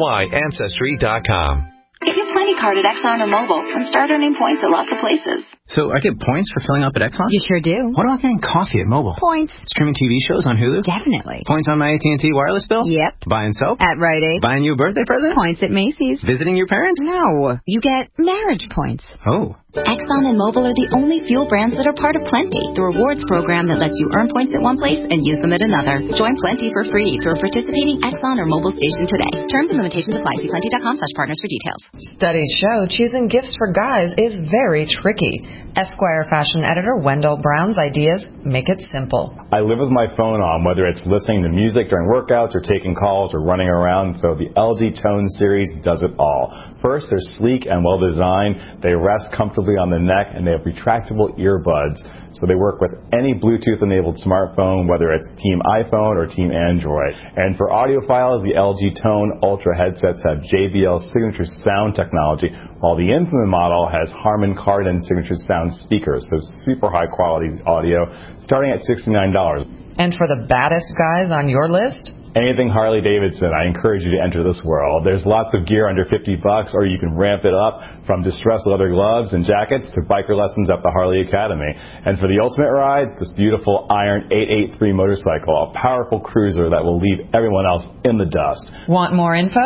tryancestry.com. Get your Plenty card at Exxon or Mobil and start earning points at lots of places. So I get points for filling up at Exxon? You sure do. What about getting coffee at Mobil? Points. Streaming TV shows on Hulu? Definitely. Points on my AT&T wireless bill? Yep. Buying soap? At Rite Aid. Buying you a birthday present? Points at Macy's. Visiting your parents? No. You get marriage points. Oh. Exxon and Mobil are the only fuel brands that are part of Plenty, the rewards program that lets you earn points at one place and use them at another. Join Plenty for free through a participating Exxon or Mobil station today. Terms and limitations apply. See plenty.com/partners for details. Studies show choosing gifts for guys is very tricky. Esquire fashion editor Wendell Brown's ideas make it simple. I live with my phone on, whether it's listening to music during workouts or taking calls or running around, so the LG Tone series does it all. First, they're sleek and well-designed. They rest comfortably on the neck, and they have retractable earbuds, so they work with any Bluetooth-enabled smartphone, whether it's Team iPhone or Team Android. And for audiophiles, the LG Tone Ultra headsets have JBL's signature sound technology, while the Infinite model has Harman Kardon signature sound speakers, so super high-quality audio, starting at $69. And for the baddest guys on your list? Anything Harley-Davidson, I encourage you to enter this world. There's lots of gear under $50, or you can ramp it up from distressed leather gloves and jackets to biker lessons at the Harley Academy. And for the ultimate ride, this beautiful Iron 883 motorcycle, a powerful cruiser that will leave everyone else in the dust. Want more info?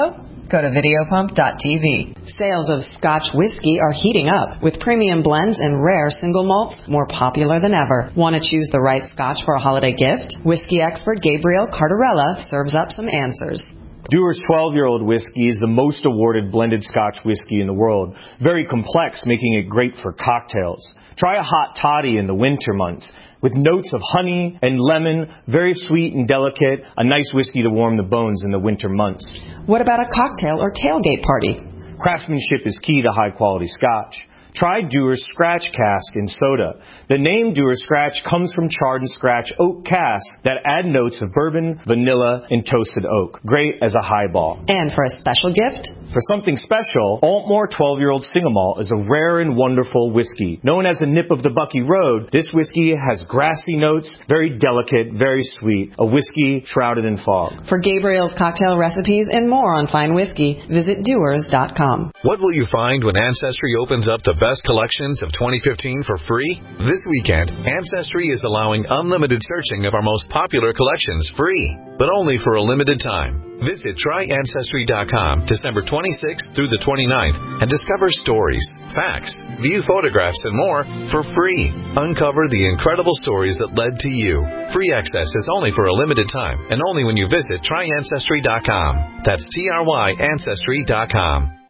Go to videopump.tv. Sales of Scotch whiskey are heating up, with premium blends and rare single malts more popular than ever. Want to choose the right Scotch for a holiday gift? Whiskey expert Gabriel Cardarella serves up some answers. Dewar's 12-year-old whiskey is the most awarded blended Scotch whiskey in the world. Very complex, making it great for cocktails. Try a hot toddy in the winter months. With notes of honey and lemon, very sweet and delicate, a nice whiskey to warm the bones in the winter months. What about a cocktail or tailgate party? Craftsmanship is key to high-quality Scotch. Try Dewar's Scratch Cask in soda. The name Dewar's Scratch comes from charred and scratch oak casks that add notes of bourbon, vanilla, and toasted oak. Great as a highball. And for a special gift? For something special, Altmore 12-year-old Single Malt is a rare and wonderful whiskey. Known as a nip of the Bucky Road, this whiskey has grassy notes, very delicate, very sweet. A whiskey shrouded in fog. For Gabriel's cocktail recipes and more on fine whiskey, visit Dewars.com. What will you find when Ancestry opens up the best collections of 2015 for free? This weekend, Ancestry is allowing unlimited searching of our most popular collections free, but only for a limited time. Visit tryancestry.com December 26th through the 29th and discover stories, facts, view photographs, and more for free. Uncover the incredible stories that led to you. Free access is only for a limited time and only when you visit tryancestry.com. That's tryancestry.com.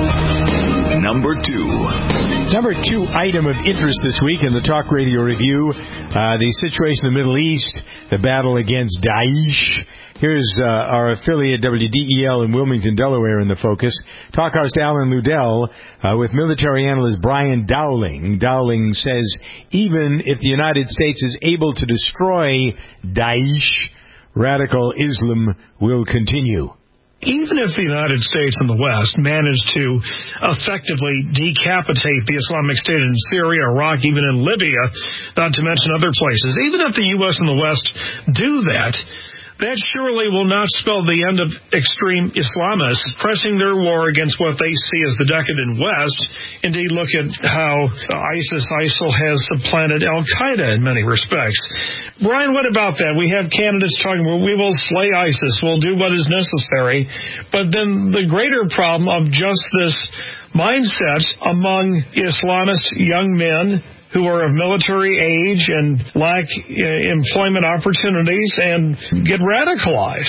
Number 2. Number 2 item of interest this week in the Talk Radio Review, the situation in the Middle East, the battle against Daesh. Here's our affiliate WDEL in Wilmington, Delaware in the focus. Talk host Alan Ludell with military analyst Brian Dowling. Dowling says even if the United States is able to destroy Daesh, radical Islam will continue. Even if the United States and the West manage to effectively decapitate the Islamic State in Syria, Iraq, even in Libya, not to mention other places, even if the U.S. and the West do that, that surely will not spell the end of extreme Islamists pressing their war against what they see as the decadent West. Indeed, look at how ISIL has supplanted Al-Qaeda in many respects. Brian, what about that? We have candidates talking about we will slay ISIS, we'll do what is necessary. But then the greater problem of just this mindset among Islamist young men who are of military age and lack employment opportunities and get radicalized.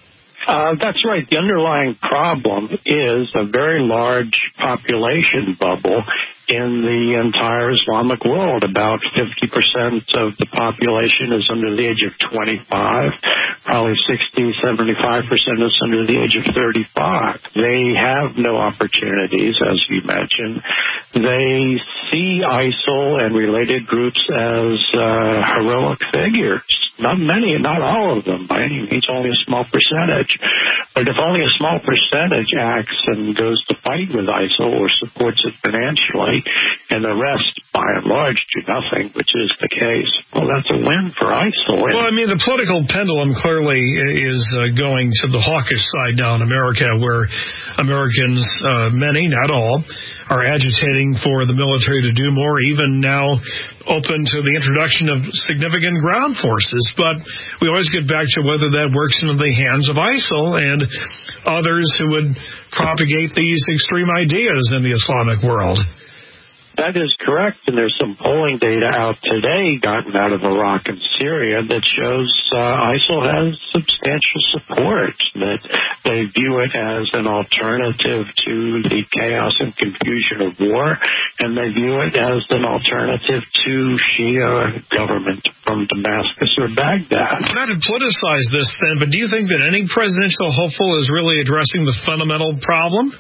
That's right. The underlying problem is a very large population bubble in the entire Islamic world. About 50% of the population is under the age of 25. Probably 60-75% is under the age of 35. They have no opportunities, as you mentioned. They see ISIL and related groups as heroic figures. Not many, not all of them, by any means, only a small percentage. But if only a small percentage acts and goes to fight with ISIL or supports it financially, and the rest, by and large, do nothing, which is the case, well, that's a win for ISIL. Well, I mean, the political pendulum clearly is going to the hawkish side now in America, where Americans, many, not all, are agitating for the military to do more, even now open to the introduction of significant ground forces. But we always get back to whether that works into the hands of ISIL and others who would propagate these extreme ideas in the Islamic world. That is correct, and there's some polling data out today gotten out of Iraq and Syria that shows ISIL has substantial support, that they view it as an alternative to the chaos and confusion of war, and they view it as an alternative to Shia government from Damascus or Baghdad. Not to politicize this then, but do you think that any presidential hopeful is really addressing the fundamental problem?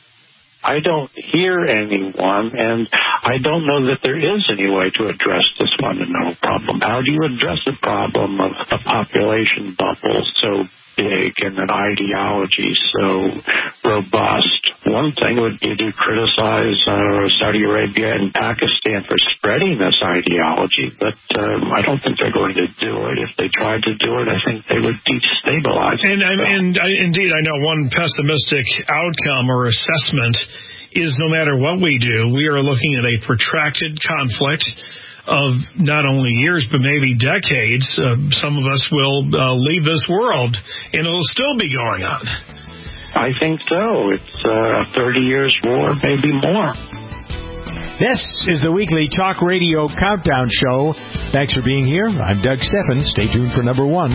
I don't hear anyone, and I don't know that there is any way to address this fundamental problem. How do you address the problem of a population bubble so big and an ideology so robust? One thing would be to criticize Saudi Arabia and Pakistan for spreading this ideology, but I don't think they're going to do it. If they tried to do it, I think they would destabilize it. And indeed, I know one pessimistic outcome or assessment is no matter what we do, we are looking at a protracted conflict of not only years, but maybe decades. Some of us will leave this world, and it will still be going on. I think so. It's 30 years war, maybe more. This is the weekly Talk Radio Countdown Show. Thanks for being here. I'm Doug Steffen. Stay tuned for number one.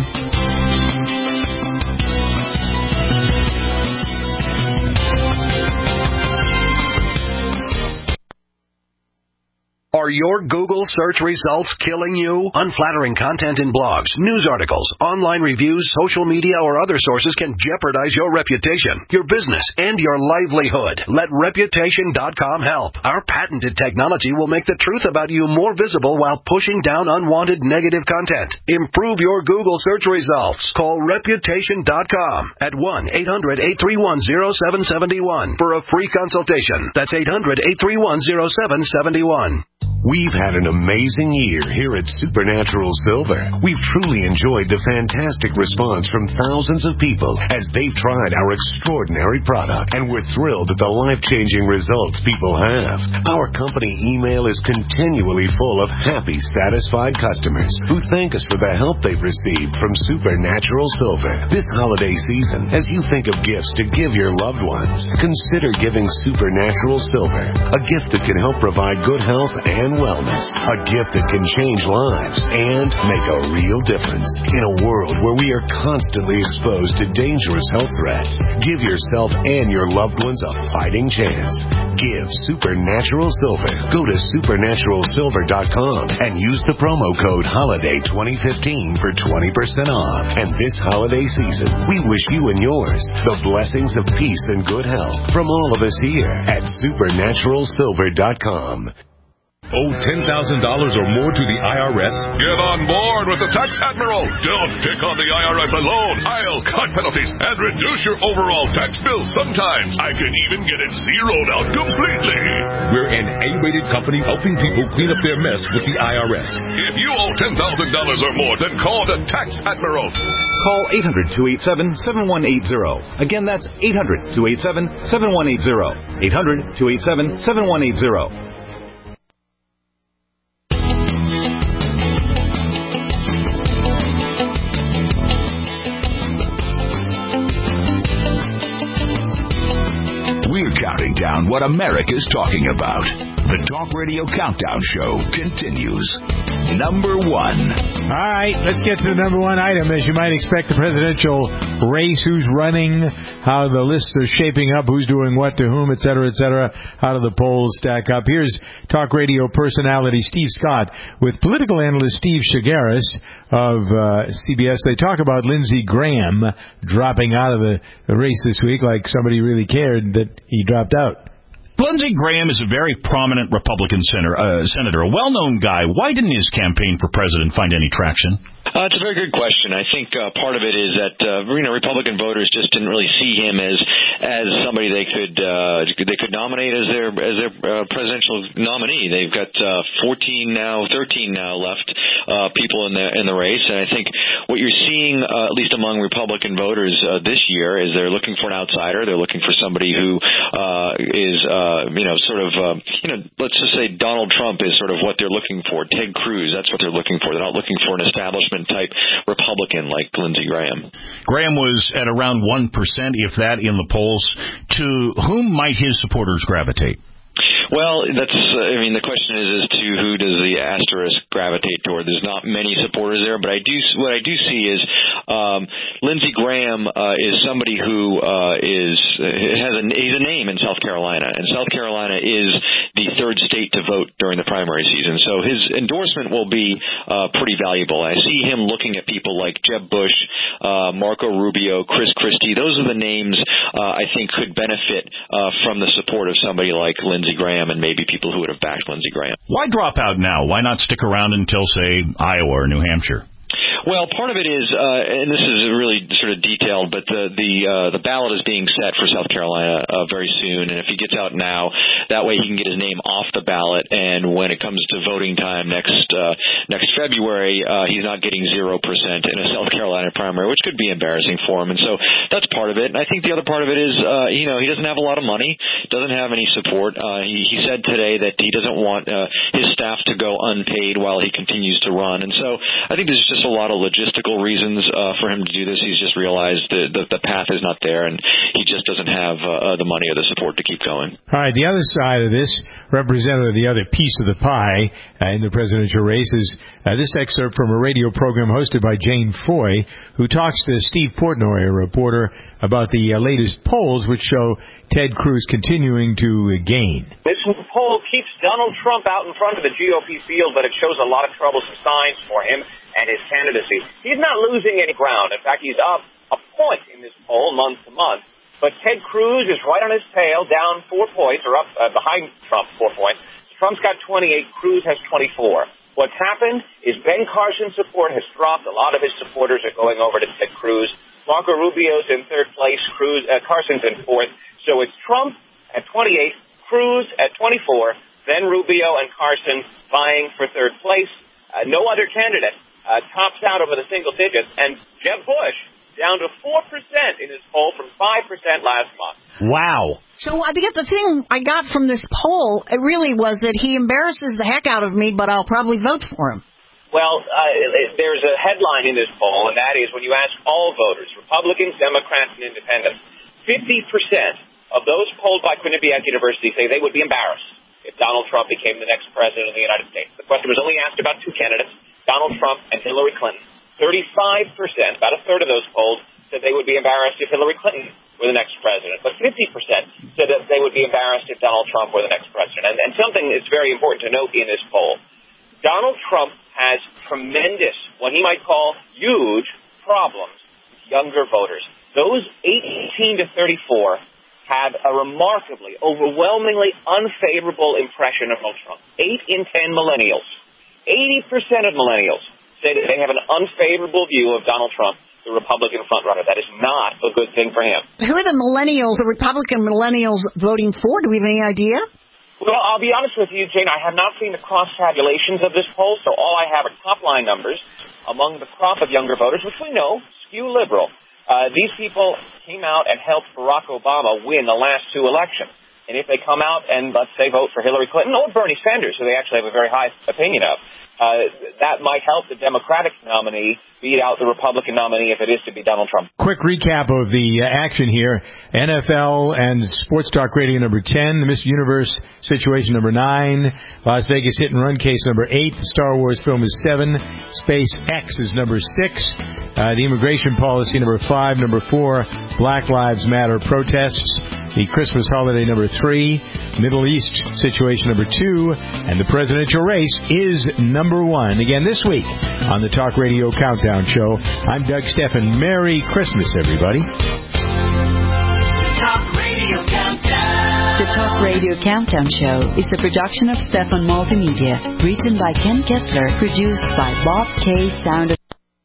Are your Google search results killing you? Unflattering content in blogs, news articles, online reviews, social media, or other sources can jeopardize your reputation, your business, and your livelihood. Let Reputation.com help. Our patented technology will make the truth about you more visible while pushing down unwanted negative content. Improve your Google search results. Call Reputation.com at 1-800-831-0771 for a free consultation. That's 800-831-0771. We've had an amazing year here at Supernatural Silver. We've truly enjoyed the fantastic response from thousands of people as they've tried our extraordinary product, and we're thrilled at the life-changing results people have. Our company email is continually full of happy, satisfied customers who thank us for the help they've received from Supernatural Silver. This holiday season, as you think of gifts to give your loved ones, consider giving Supernatural Silver, a gift that can help provide good health and wellness, a gift that can change lives and make a real difference. In a world where we are constantly exposed to dangerous health threats, give yourself and your loved ones a fighting chance. Give Supernatural Silver. Go to supernaturalsilver.com and use the promo code HOLIDAY2015 for 20% off. And this holiday season, we wish you and yours the blessings of peace and good health from all of us here at supernaturalsilver.com. Owe $10,000 or more to the IRS? Get on board with the Tax Admiral. Don't pick on the IRS alone. I'll cut penalties and reduce your overall tax bill. Sometimes I can even get it zeroed out completely. We're an A-rated company helping people clean up their mess with the IRS. If you owe $10,000 or more, then call the Tax Admiral. Call 800-287-7180. Again, that's 800-287-7180. 800-287-7180. We're counting down what America's talking about. The Talk Radio Countdown Show continues. Number one. All right, let's get to the number one item. As you might expect, the presidential race, who's running, how the lists are shaping up, who's doing what to whom, et cetera, how do the polls stack up. Here's Talk Radio personality Steve Scott with political analyst Steve Shigaris of CBS. They talk about Lindsey Graham dropping out of the race this week, like somebody really cared that he dropped out. Lindsey Graham is a very prominent Republican senator, a well-known guy. Why didn't his campaign for president find any traction? It's a very good question. I think part of it is that Republican voters just didn't really see him as somebody they could nominate as their presidential nominee. They've got 13 now left people in the race, and I think what you're seeing, at least among Republican voters this year, is they're looking for an outsider. They're looking for somebody who is let's just say Donald Trump is sort of what they're looking for. Ted Cruz, that's what they're looking for. They're not looking for an establishment type Republican like Lindsey Graham. Graham was at around 1%, if that, in the polls. To whom might his supporters gravitate? Well, the question is to who does the asterisk gravitate toward? There's not many supporters there, but what I do see is Lindsey Graham is somebody who he's a name in South Carolina, and South Carolina is the third state to vote during the primary season. So his endorsement will be pretty valuable. I see him looking at people like Jeb Bush, Marco Rubio, Chris Christie. Those are the names I think could benefit from the support of somebody like Lindsey Graham and maybe people who would have backed Lindsey Graham. Why drop out now? Why not stick around until, say, Iowa or New Hampshire? Well, part of it is, and this is really sort of detailed, but the ballot is being set for South Carolina very soon, and if he gets out now, that way he can get his name off the ballot, and when it comes to voting time next February, he's not getting 0% in a South Carolina primary, which could be embarrassing for him, and so that's part of it. And I think the other part of it is, he doesn't have a lot of money, doesn't have any support. He said today that he doesn't want his staff to go unpaid while he continues to run, and so I think there's just a lot of logistical reasons for him to do this. He's just realized that the path is not there, and he just doesn't have the money or the support to keep going. All right, the other side of this, representative of the other piece of the pie in the presidential race, is this excerpt from a radio program hosted by Jane Foy, who talks to Steve Portnoy, a reporter, about the latest polls which show Ted Cruz continuing to gain. This poll keeps Donald Trump out in front of the GOP field, but it shows a lot of troublesome signs for him and his candidacy. He's not losing any ground. In fact, he's up a point in this poll month to month. But Ted Cruz is right on his tail, down 4 points, or up behind Trump 4 points. Trump's got 28, Cruz has 24. What's happened is Ben Carson's support has dropped. A lot of his supporters are going over to Ted Cruz. Marco Rubio's in third place. Carson's in fourth. So it's Trump at 28, Cruz at 24, then Rubio and Carson vying for third place. No other candidate tops out over the single digits. And Jeb Bush down to 4% in his poll from 5% last month. Wow. So I guess the thing I got from this poll, it really was that he embarrasses the heck out of me, but I'll probably vote for him. Well, there's a headline in this poll, and that is when you ask all voters, Republicans, Democrats, and Independents, 50% of those polled by Quinnipiac University say they would be embarrassed if Donald Trump became the next president of the United States. The question was only asked about 2 candidates, Donald Trump and Hillary Clinton. 35%, about a third of those polled, said they would be embarrassed if Hillary Clinton were the next president. But 50% said that they would be embarrassed if Donald Trump were the next president. And something that's very important to note in this poll, Donald Trump has tremendous, what he might call huge problems with younger voters. Those 18 to 34 have a remarkably, overwhelmingly unfavorable impression of Donald Trump. 8 in 10 millennials, 80% of millennials say that they have an unfavorable view of Donald Trump, the Republican frontrunner. That is not a good thing for him. Who are the millennials, the Republican millennials voting for? Do we have any idea? Well, I'll be honest with you, Jane, I have not seen the cross-tabulations of this poll, so all I have are top-line numbers among the crop of younger voters, which we know skew liberal. These people came out and helped Barack Obama win the last 2 elections. And if they come out and, let's say, vote for Hillary Clinton or Bernie Sanders, who they actually have a very high opinion of, that might help the Democratic nominee beat out the Republican nominee if it is to be Donald Trump. Quick recap of the action here. NFL and Sports Talk Radio number 10, the Mr. Universe situation number 9, Las Vegas Hit and Run case number 8, the Star Wars film is 7, SpaceX is number 6, the immigration policy number 5, number 4, Black Lives Matter protests, the Christmas holiday number 3, Middle East situation number 2, and the presidential race is number 1. Again, this week on the Talk Radio Countdown Show, I'm Doug Steffen. Merry Christmas, everybody. Talk Radio Countdown. The Talk Radio Countdown Show is a production of Steffen Multimedia, written by Ken Kessler, produced by Bob K. Sound.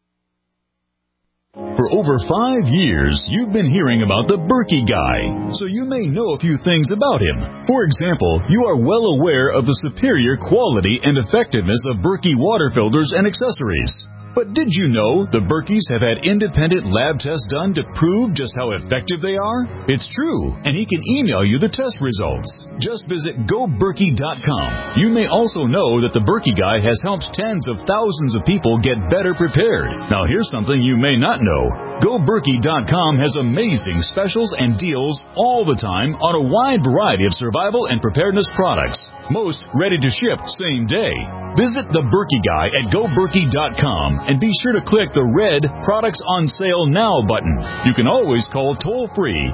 For over 5 years, you've been hearing about the Berkey Guy, so you may know a few things about him. For example, you are well aware of the superior quality and effectiveness of Berkey water filters and accessories. But did you know the Berkeys have had independent lab tests done to prove just how effective they are? It's true, and he can email you the test results. Just visit GoBerkey.com. You may also know that the Berkey Guy has helped tens of thousands of people get better prepared. Now here's something you may not know. GoBerkey.com has amazing specials and deals all the time on a wide variety of survival and preparedness products. Most ready to ship same day. Visit the Berkey Guy at GoBerkey.com and be sure to click the red Products on Sale Now button. You can always call toll-free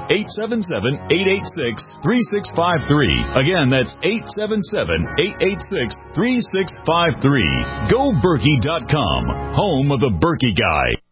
877-886-3653. Again, that's 877-886-3653. GoBerkey.com, home of the Berkey Guy.